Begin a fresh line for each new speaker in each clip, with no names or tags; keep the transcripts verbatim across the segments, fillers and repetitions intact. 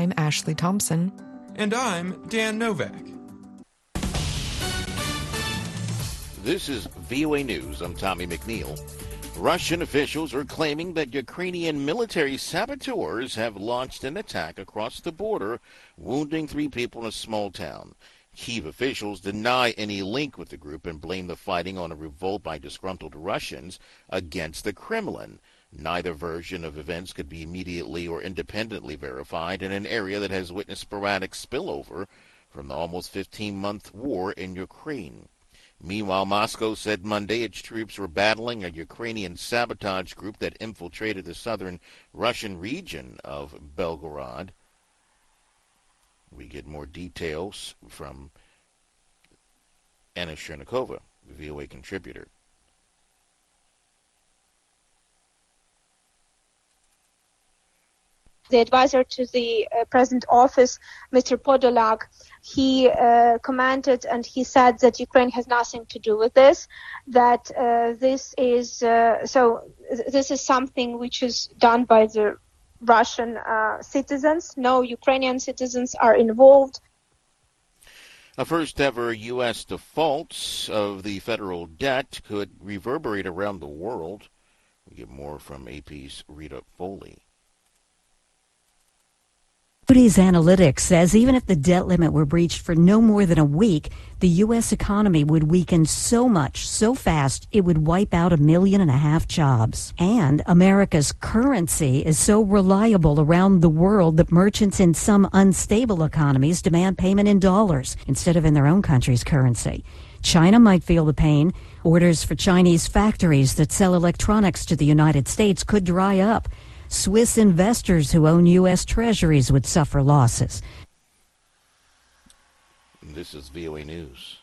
I'm Ashley Thompson.
And I'm Dan Novak.
This is V O A News. I'm Tommy McNeil. Russian officials are claiming that Ukrainian military saboteurs have launched an attack across the border, wounding three people in a small town. Kyiv officials deny any link with the group and blame the fighting on a revolt by disgruntled Russians against the Kremlin. Neither version of events could be immediately or independently verified in an area that has witnessed sporadic spillover from the almost fifteen-month war in Ukraine. Meanwhile, Moscow said Monday its troops were battling a Ukrainian sabotage group that infiltrated the southern Russian region of Belgorod. We get more details from Anna Chernikova, the V O A contributor.
The advisor to the uh, President office, Mister Podolak, he uh, commented and he said that Ukraine has nothing to do with this, that uh, this is uh, so this is something which is done by the Russian uh, citizens. No Ukrainian citizens are involved.
A first-ever U S default of the federal debt could reverberate around the world. We get more from A P's Rita Foley.
Moody's Analytics says even if the debt limit were breached for no more than a week, the U S economy would weaken so much, so fast, it would wipe out a million and a half jobs. And America's currency is so reliable around the world that merchants in some unstable economies demand payment in dollars instead of in their own country's currency. China might feel the pain. Orders for Chinese factories that sell electronics to the United States could dry up. Swiss investors who own U S treasuries would suffer losses.
This is V O A News.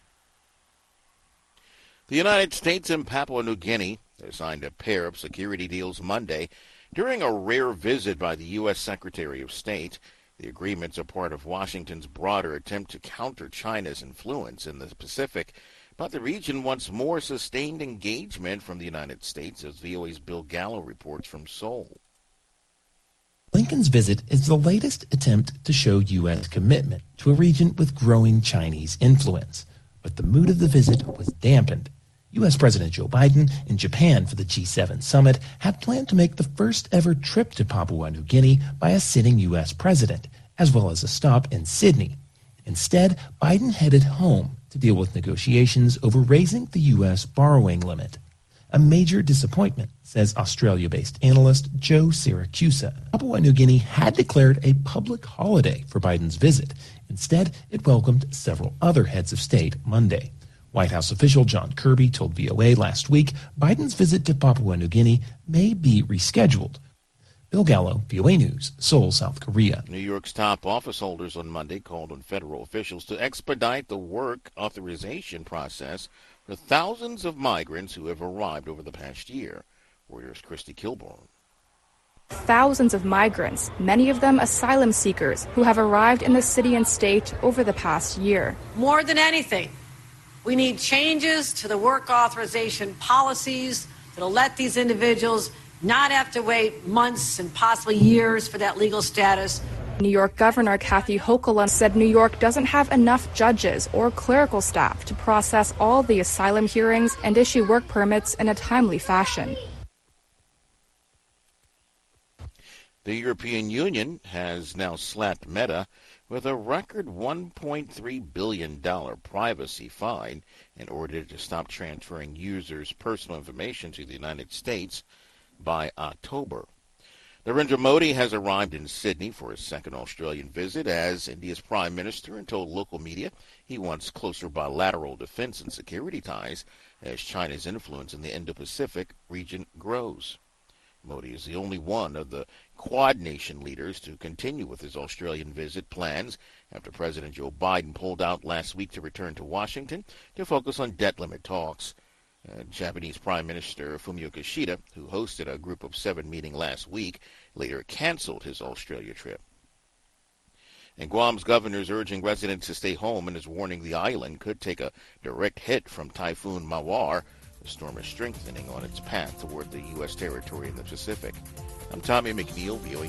The United States and Papua New Guinea signed a pair of security deals Monday during a rare visit by the U S Secretary of State. The agreements are part of Washington's broader attempt to counter China's influence in the Pacific, but the region wants more sustained engagement from the United States, as V O A's Bill Gallo reports from Seoul.
Blinken's visit is the latest attempt to show U S commitment to a region with growing Chinese influence. But the mood of the visit was dampened. U S President Joe Biden in Japan for the G seven summit had planned to make the first ever trip to Papua New Guinea by a sitting U S president, as well as a stop in Sydney. Instead, Biden headed home to deal with negotiations over raising the U S borrowing limit. A major disappointment, says Australia-based analyst Joe Siracusa. Papua New Guinea had declared a public holiday for Biden's visit. Instead, it welcomed several other heads of state Monday. White House official John Kirby told V O A last week Biden's visit to Papua New Guinea may be rescheduled. Bill Gallo, V O A News, Seoul, South Korea.
New York's top office holders on Monday called on federal officials to expedite the work authorization process for thousands of migrants who have arrived over the past year. Reuters' Christy Kilborn.
Thousands of migrants, many of them asylum seekers, who have arrived in the city and state over the past year.
More than anything, we need changes to the work authorization policies that'll let these individuals not have to wait months and possibly years for that legal status.
New York Governor Kathy Hochul said New York doesn't have enough judges or clerical staff to process all the asylum hearings and issue work permits in a timely fashion.
The European Union has now slapped Meta with a record one point three billion dollars privacy fine in order to stop transferring users' personal information to the United States by October. Narendra Modi has arrived in Sydney for his second Australian visit as India's Prime Minister and told local media he wants closer bilateral defense and security ties as China's influence in the Indo-Pacific region grows. Modi is the only one of the Quad nation leaders to continue with his Australian visit plans after President Joe Biden pulled out last week to return to Washington to focus on debt limit talks. Uh, Japanese Prime Minister Fumio Kishida, who hosted a group of seven meeting last week, later canceled his Australia trip. And Guam's governor is urging residents to stay home and is warning the island could take a direct hit from Typhoon Mawar. The storm is strengthening on its path toward the U S territory in the Pacific. I'm Tommy McNeil, V O A